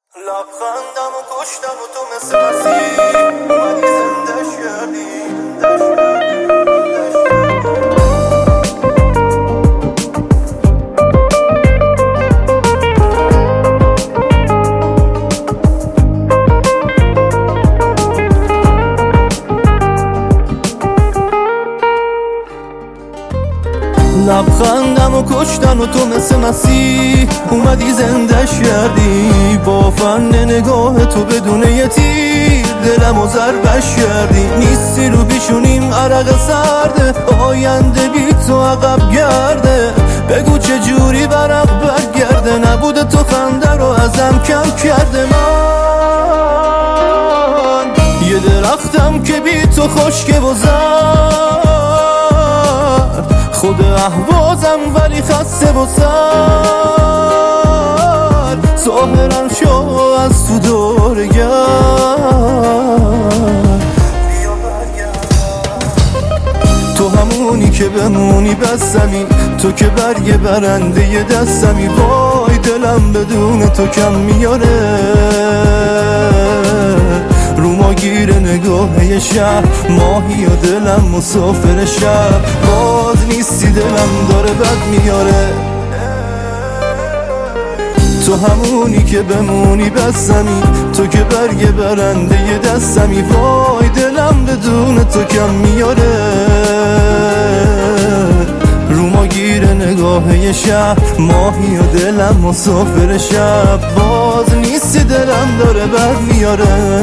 لبخندم و کشتم و تو مثل مسیح اومدی زندش کردی. لبخندم و کشتن و تو مثل مسیح اومدی زندش کردی. با فن نگاه تو بدون یه تیر دلم و ضربش کردی. نیستی رو پیشونیم عرق سرده، آینده بی تو عقب گرده. بگو چه جوری برق برگرده، نبوده تو خنده رو ازم کم کرده. من یه درختم که بی تو خشکه و زرد، خود احوازم ولی خسته و سر. ظاهرم شو از تو دور گرد، بیا برگرد. تو همونی که بمونی بستمی، تو که برگ برنده ی دستمی. وای دلم بدون تو کم میاره، رو ما گیر نگاه ی شب. ماهی و دلم مسافر شب، باز نیستی دلم داره بد میاره. تو همونی که بمونی بستمی، تو که برگ برنده ی دستمی. وای دلم بدون تو کم میاره، رو ما گیر نگاه ی شب. ماهی و دلم مسافر شب، باز نیستی دلم داره بد میاره.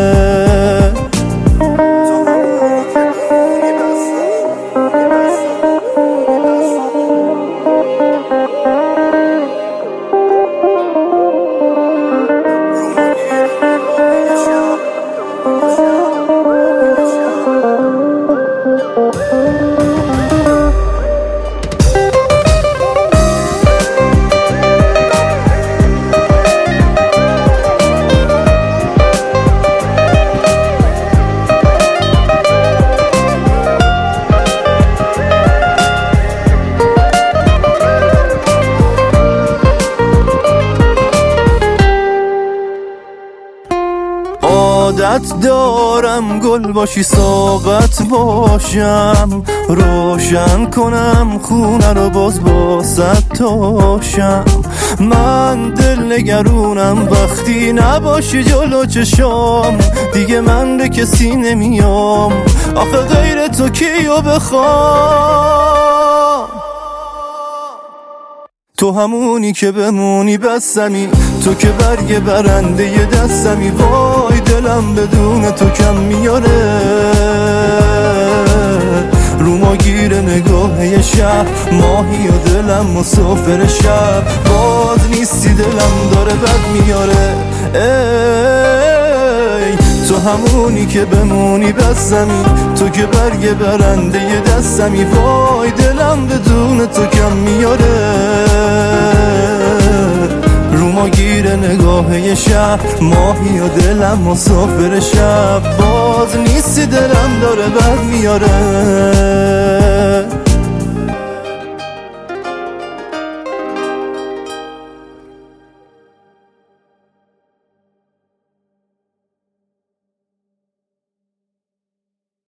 عادت دارم گل باشی ساقت باشم، روشن کنم خونه رو باز با تاشم. من دل نگرونم وقتی نباشی جلو چشام، دیگه من به کسی نمیام آخه غیر تو کیو بخوام. تو همونی که بمونی بستمی، تو که برگ برنده ی دستمی. وای دلم بدون تو کم میاره، رو ما گیر نگاه ی شب. ماهی و دلم مسافر شب، باز نیستی دلم داره بد میاره. ای تو همونی که بمونی بستمی، تو که برگ برنده ی دستمی. وای دلم بدون تو کم میاره، رو ما گیر نگاه ی شب. ماهی و دلم مسافر شب، باز نیستی دلم داره بد میاره.